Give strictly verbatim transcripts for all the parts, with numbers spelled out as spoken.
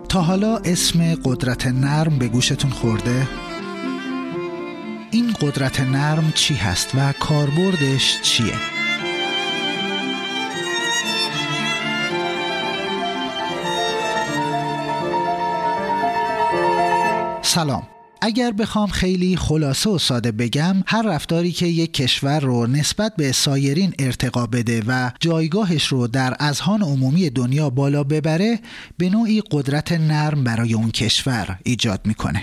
تا حالا اسم قدرت نرم به گوشتون خورده؟ این قدرت نرم چی هست و کاربردش چیه؟ سلام. اگر بخوام خیلی خلاصه و ساده بگم، هر رفتاری که یک کشور رو نسبت به سایرین ارتقا بده و جایگاهش رو در اذهان عمومی دنیا بالا ببره، به نوعی قدرت نرم برای اون کشور ایجاد میکنه.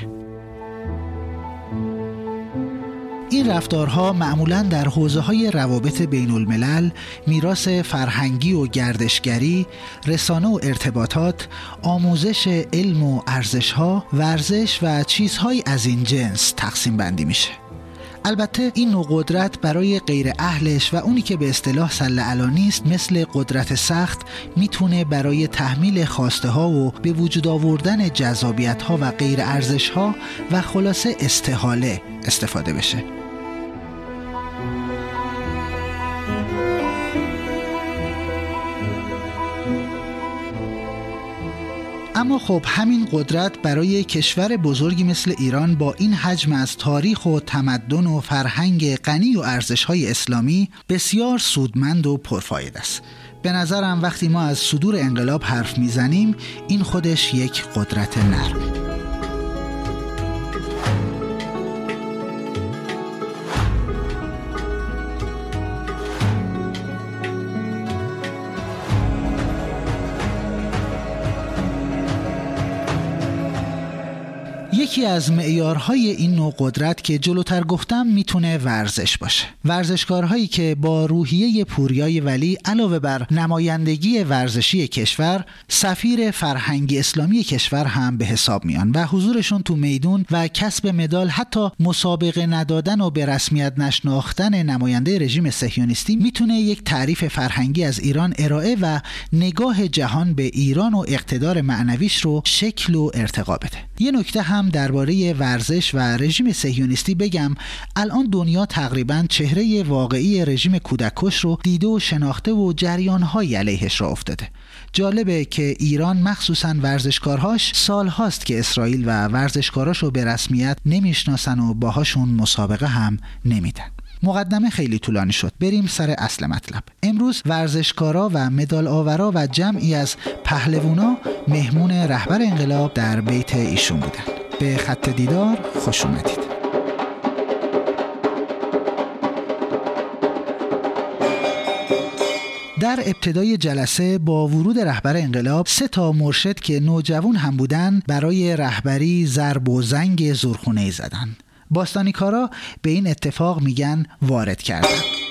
این رفتارها معمولاً در حوزه‌های روابط بین الملل، میراث فرهنگی و گردشگری، رسانه و ارتباطات، آموزش علم و ارزش‌ها، ورزش و چیزهای از این جنس تقسیم بندی میشه. البته این نوع قدرت برای غیر اهلش و اونی که به اصطلاح سله علا نیست، مثل قدرت سخت، میتونه برای تحمیل خواسته ها و به وجود آوردن جذابیت ها و غیر ارزش ها و خلاصه استحاله استفاده بشه. اما خب همین قدرت برای کشور بزرگی مثل ایران با این حجم از تاریخ و تمدن و فرهنگ غنی و ارزش‌های اسلامی بسیار سودمند و پرفایده است. به نظرم وقتی ما از صدور انقلاب حرف میزنیم، این خودش یک قدرت نرم. یکی از معیارهای این نوع قدرت که جلوتر گفتم میتونه ورزش باشه. ورزشکارهایی که با روحیه پوریای ولی علاوه بر نمایندگی ورزشی کشور، سفیر فرهنگی اسلامی کشور هم به حساب میان و حضورشون تو میدون و کسب مدال، حتی مسابقه ندادن و به رسمیت نشناختن نماینده رژیم صهیونیستی، میتونه یک تعریف فرهنگی از ایران ارائه و نگاه جهان به ایران و اقتدار معنویش رو شکل و ارتقا بده. یه نکته هم درباره ورزش و رژیم صهیونیستی بگم. الان دنیا تقریباً چهره واقعی رژیم کودککش رو دیده و شناخته و جریان‌های علیهش را افتاده. جالبه که ایران مخصوصاً ورزشکارهاش سال هاست که اسرائیل و ورزشکاراشو به رسمیت نمیشناسن و باهاشون مسابقه هم نمیدن. مقدمه خیلی طولانی شد. بریم سر اصل مطلب. امروز ورزشکارا و مدال آورا و جمعی از پهلوانا مهمون رهبر انقلاب در بیت ایشون بودن. به خط دیدار خوش اومدید. در ابتدای جلسه با ورود رهبر انقلاب، سه تا مرشد که نوجوان هم بودن برای رهبری ضرب و زنگ زورخونه‌ای زدن. باستانیکارا به این اتفاق میگن وارد کردن.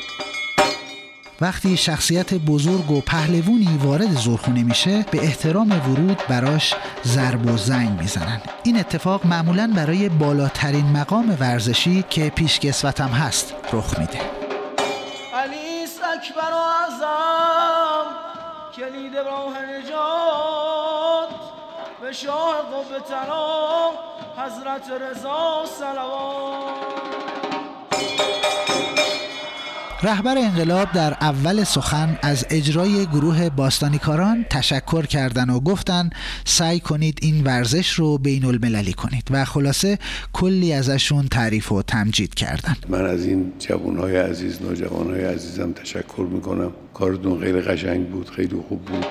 وقتی شخصیت بزرگ و پهلوانی وارد زورخونه میشه، به احترام ورود براش ضرب و زنگ میزنن. این اتفاق معمولاً برای بالاترین مقام ورزشی که پیشکسوت هم هست رخ میده. علیس اکبر و اعظم کلید راه نجات، به شاه قوه ترا حضرت رضا صلوات. رهبر انقلاب در اول سخن از اجرای گروه باستانیکاران تشکر کردن و گفتن سعی کنید این ورزش رو بین المللی کنید و خلاصه کلی ازشون تعریف و تمجید کردن. من از این جوانهای عزیز، نوجوانهای عزیزم تشکر میکنم. کارتون خیلی قشنگ بود، خیلی خوب بود.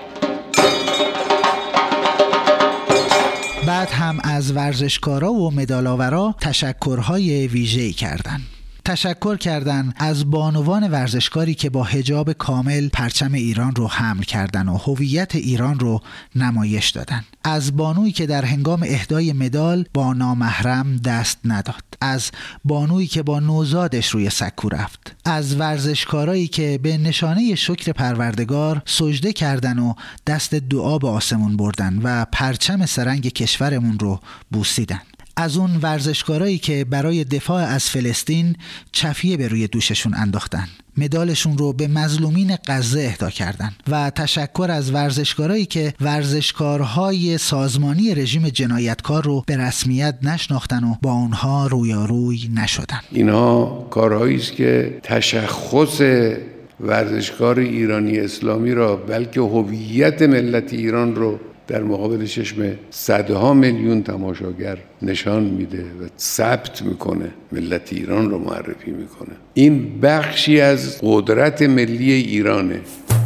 بعد هم از ورزشکارا و مدال‌آورا تشکرهای ویژه‌ای کردن. تشکر کردن از بانوان ورزشکاری که با حجاب کامل پرچم ایران رو حمل کردن و هویت ایران رو نمایش دادن. از بانویی که در هنگام اهدای مدال با نامحرم دست نداد. از بانویی که با نوزادش روی سکو رفت. از ورزشکارایی که به نشانه شکر پروردگار سجده کردن و دست دعا به آسمون بردن و پرچم سرنگ کشورمون رو بوسیدن. از اون ورزشکارایی که برای دفاع از فلسطین چفیه به روی دوششون انداختن، مدالشون رو به مظلومین غزه اهدا کردن. و تشکر از ورزشکارایی که ورزشکارهای سازمانی رژیم جنایتکار رو به رسمیت نشناختن و با اونها رویاروی نشدن. اینها کارهایی است که تشخص ورزشکار ایرانی اسلامی را، بلکه هویت ملت ایران رو در مقابل چشم صدها میلیون تماشاگر نشان میده و ثبت میکنه، ملت ایران رو معرفی میکنه. این بخشی از قدرت ملی ایرانه.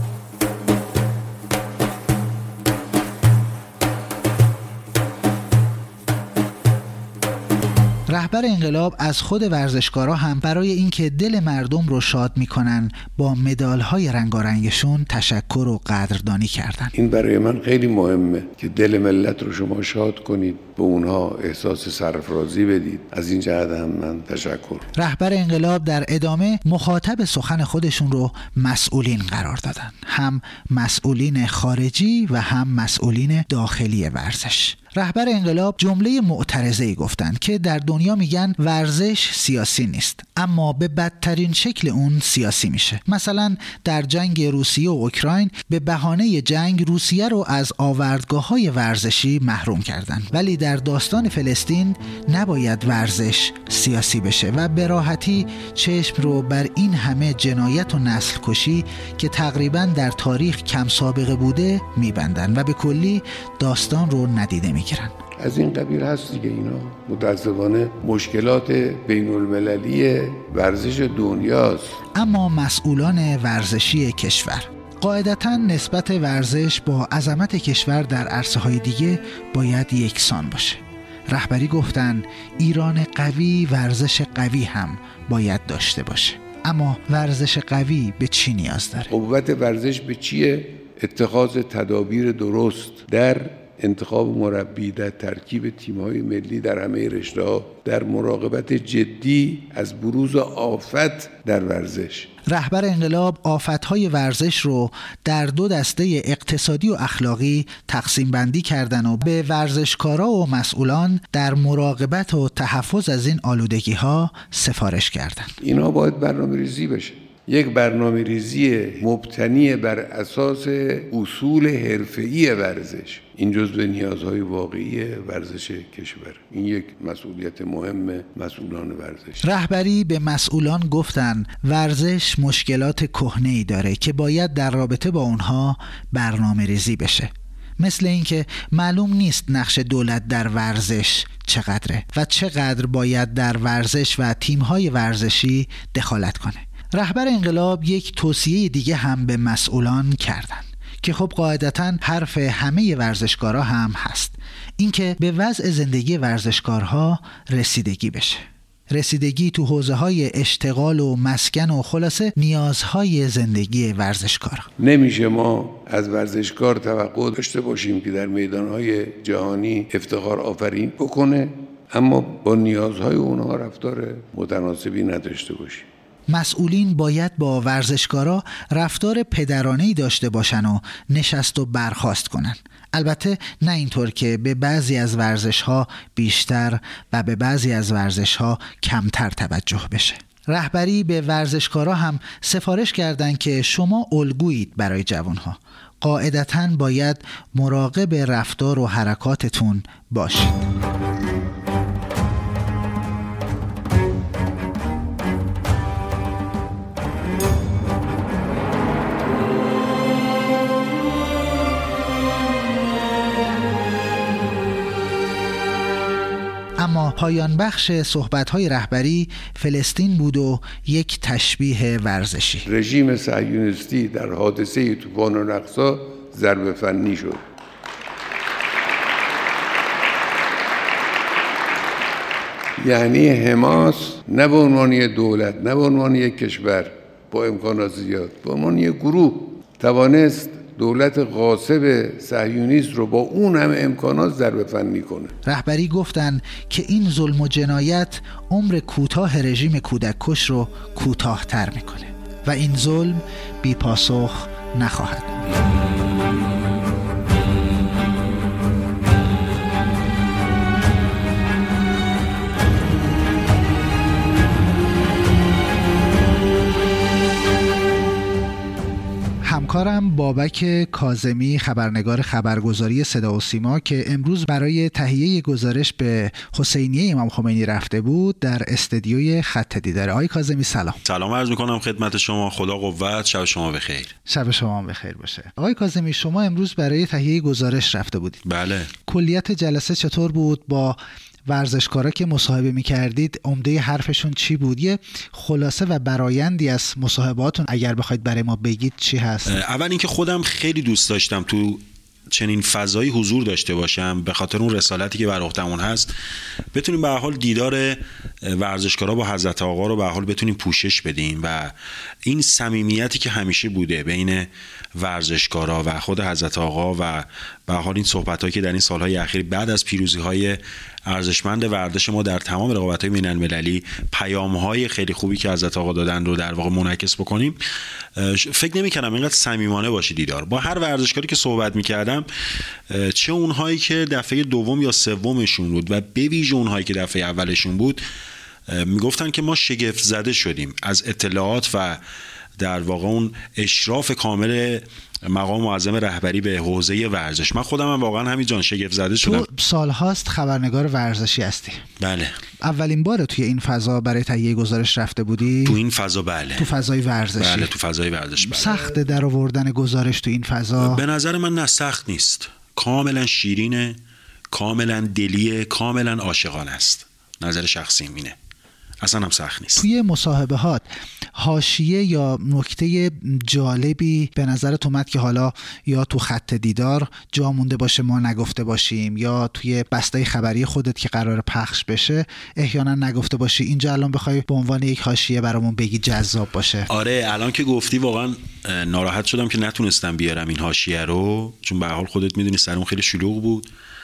رهبر انقلاب از خود ورزشکارا هم برای اینکه دل مردم رو شاد میکنن با مدال‌های رنگارنگشون تشکر و قدردانی کردن. این برای من خیلی مهمه که دل ملت رو شما شاد کنید، به اونها احساس سرفرازی بدید. از این جهت هم من تشکر. رهبر انقلاب در ادامه مخاطب سخن خودشون رو مسئولین قرار دادن، هم مسئولین خارجی و هم مسئولین داخلی ورزش. رهبر انقلاب جمله معترضه‌ای گفتند که در دنیا میگن ورزش سیاسی نیست، اما به بدترین شکل اون سیاسی میشه. مثلا در جنگ روسیه و اوکراین به بهانه جنگ روسیه رو از آوردگاه‌های ورزشی محروم کردن، ولی در داستان فلسطین نباید ورزش سیاسی بشه و به راحتی چشم رو بر این همه جنایت و نسل کشی که تقریبا در تاریخ کم سابقه بوده میبندن و به کلی داستان رو ندیده میگیرن. از این قبیل هست دیگه. اینا متاسفانه مشکلات بین المللی ورزش دنیاست. اما مسئولان ورزشی کشور قاعدتاً نسبت ورزش با عظمت کشور در عرصه‌های دیگه باید یکسان باشه. رهبری گفتن ایران قوی ورزش قوی هم باید داشته باشه. اما ورزش قوی به چی نیاز داره؟ قوت ورزش به چیه؟ اتخاذ تدابیر درست در انتخاب مربی، در ترکیب تیم‌های ملی در همه رشته‌ها، در مراقبت جدی از بروز آفت در ورزش. رهبر انقلاب آفت‌های ورزش رو در دو دسته اقتصادی و اخلاقی تقسیم بندی کردن و به ورزشکارا و مسئولان در مراقبت و تحفظ از این آلودگی‌ها سفارش کردن. اینا باید برنامه‌ریزی بشه. یک برنامه‌ریزی مبتنی بر اساس اصول حرفه‌ای ورزش. این جزو نیازهای واقعی ورزش کشور. این یک مسئولیت مهم مسئولان ورزش. رهبری به مسئولان گفتن ورزش مشکلات کهنه‌ای داره که باید در رابطه با اونها برنامه‌ریزی بشه. مثل اینکه معلوم نیست نقش دولت در ورزش چقدره و چقدر باید در ورزش و تیم‌های ورزشی دخالت کنه. رهبر انقلاب یک توصیه دیگه هم به مسئولان کردن که خب قاعدتاً حرف همه ورزشکارها هم هست، اینکه به وضع زندگی ورزشکارها رسیدگی بشه. رسیدگی تو حوزه‌های اشتغال و مسکن و خلاصه نیازهای زندگی ورزشکار. نمیشه ما از ورزشکار توقع داشته باشیم که در میدانهای جهانی افتخار آفرین بکنه اما با نیازهای اونها رفتار متناسبی نداشته باشیم. مسئولین باید با ورزشکارا رفتار پدرانه‌ای داشته باشن و نشست و برخاست کنن. البته نه اینطور که به بعضی از ورزش‌ها بیشتر و به بعضی از ورزش‌ها کمتر توجه بشه. رهبری به ورزشکارا هم سفارش کردن که شما الگویید برای جوانها. قاعدتاً باید مراقب رفتار و حرکاتتون باشید. اما پایان بخش صحبت‌های رهبری فلسطین بود و یک تشبیه ورزشی. رژیم صهیونیستی در حادثه طوفان الاقصی ضربه فنی شد. یعنی حماس نه به عنوان یک دولت، نه به عنوان یک کشور با امکانات زیاد، به عنوان یک گروه توانست دولت غاصب صهیونیست رو با اون همه امکانات ضربه فنی کنه. رهبری گفتن که این ظلم و جنایت عمر کوتاه رژیم کودک کش رو کوتاه‌تر میکنه و این ظلم بی پاسخ نخواهد بود. همکارم بابک کاظمی، خبرنگار خبرگزاری صدا و سیما که امروز برای تهیه گزارش به حسینیه امام خمینی رفته بود، در استدیوی خط دیدار. آقای کاظمی سلام. سلام عرض میکنم خدمت شما. خدا قوت. شب شما بخیر. شب شما بخیر باشه. آقای کاظمی، شما امروز برای تهیه گزارش رفته بودید. بله. کلیت جلسه چطور بود؟ با ورزشکارا که مصاحبه می‌کردید عمده حرفشون چی بود؟ یه خلاصه و برایندی از مصاحبهاتون اگر بخواید برای ما بگید چی هست؟ اول اینکه خودم خیلی دوست داشتم تو چنین فضایی حضور داشته باشم، به خاطر اون رسالتی که بر عهده‌مون هست بتونیم به هر حال دیدار ورزشکارا با حضرت آقا رو به هر حال بتونیم پوشش بدیم و این صمیمیتی که همیشه بوده بین ورزشکارا و خود حضرت آقا و به هر حال این صحبتایی که در این سالهای اخیر بعد از پیروزی‌های ارزشمند ورزش ما در تمام رقابت‌های بین‌المللی، پیام‌های خیلی خوبی که حضرت آقا دادن رو در واقع منعکس بکنیم. فکر نمی‌کنم اینقدر صمیمانه باشه دیدار. با هر ورزشکاری که صحبت می‌کردم، چه اونهایی که دفعه دوم یا سومشون بود و به ویژه اونهایی که دفعه اولشون بود، میگفتن که ما شگفت زده شدیم از اطلاعات و در واقع اون اشراف کامل مقام معظم رهبری به حوزه ورزش. من خودم هم واقعا همین جان شگفت زده شدم. تو سالهاست خبرنگار ورزشی هستی. بله. اولین باره توی این فضا برای تهیه گزارش رفته بودی؟ تو این فضا بله. تو فضای ورزشی. بله تو فضای ورزش. بله. سخت در آوردن گزارش تو این فضا؟ به نظر من نه سخت نیست. کاملا شیرینه، کاملا دلیه، کاملا عاشقانه است. نظر شخصیم اینه. اصلا هم سخت نیست. توی مصاحبهات حاشیه یا نکته جالبی به نظرت اومد که حالا یا تو خط دیدار جا مونده باشه ما نگفته باشیم، یا توی بسته خبری خودت که قرار پخش بشه احیانا نگفته باشی، اینجا الان بخوای به عنوان یک حاشیه برامون بگی جذاب باشه؟ آره الان که گفتی واقعا ناراحت شدم که نتونستم بیارم این حاشیه رو، چون به هر حال خودت میدونی سرمون خیلی شلوغ بود.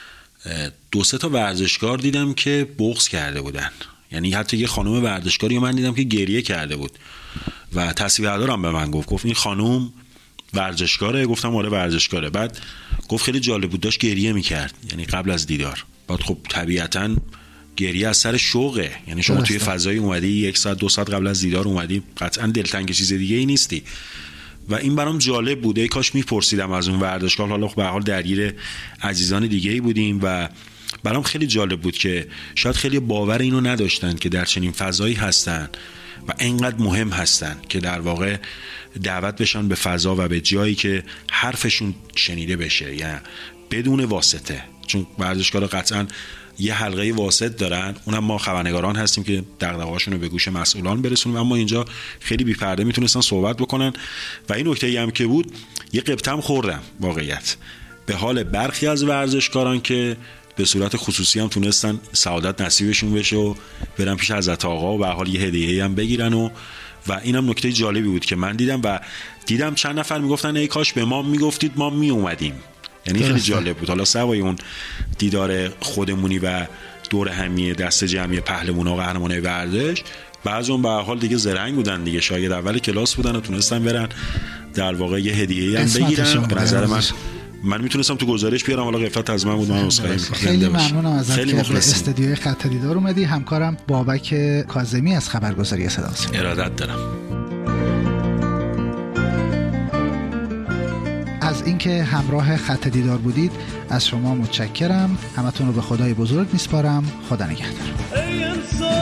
دو سه تا ورزشکار دیدم که بغض کرده بودن، یعنی حتی یه خانم ورزشکاری من دیدم که گریه کرده بود و تصویردارم به من گفت گفت این خانم ورزشکاره. گفتم آره ورزشکاره. بعد گفت خیلی جالب بود داشت گریه میکرد، یعنی قبل از دیدار. بعد خب طبیعتاً گریه از سر شوقه، یعنی شما توی فضای اومدی یک ساعت دو ساعت قبل از دیدار اومدی، قطعاً دلتنگ چیز دیگه ای نیستی و این برام جالب بوده. ای کاش میپرسیدم از اون ورزشکار، حالا به هر حال درگیر عزیزان دیگه ای بودیم و برام خیلی جالب بود که شاید خیلی باور اینو نداشتن که در چنین فضایی هستن و اینقدر مهم هستن که در واقع دعوت بشن به فضا و به جایی که حرفشون شنیده بشه، یعنی بدون واسطه. چون ورزشکارا قطعاً یه حلقه واسط دارن، اونم ما خبرنگاران هستیم که دغدغه‌هاشون رو به گوش مسئولان برسونیم، اما اینجا خیلی بی پرده میتونستن صحبت بکنن و این نکته‌ای هم که بود یه قبطم خوردم واقعیت به حال برخی از ورزشکاران که به صورت خصوصی هم تونستن سعادت نصیبشون بشه و برن پیش حضرت آقا و به حال یه هدیه‌ای هم بگیرن و و اینم نکته جالبی بود که من دیدم و دیدم چند نفر میگفتن ای کاش به ما میگفتید ما می اومدیم. یعنی خیلی جالب بود. حالا سوای اون دیدار خودمونی و دور همی دست جمعی پهلوانا و قهرمانای ورزش، بعضیون به هر حال دیگه زرنگ بودن دیگه، شاگرد اول کلاس بودن و تونستن برن در واقع یه هدیه‌ای هم بگیرن. به نظر من من میتونستم تو گزارش بیارم، حالا غفلت از من بود، من عذرخواهی می‌کنم. خیلی ممنونم ازت که به استدیوی خط دیدار اومدی. همکارم بابک کاظمی از خبرگزاری صدا و سیما. ارادت دارم. از اینکه همراه خط دیدار بودید از شما متشکرم. همتون رو به خدای بزرگ میسپارم. خدا نگهدار.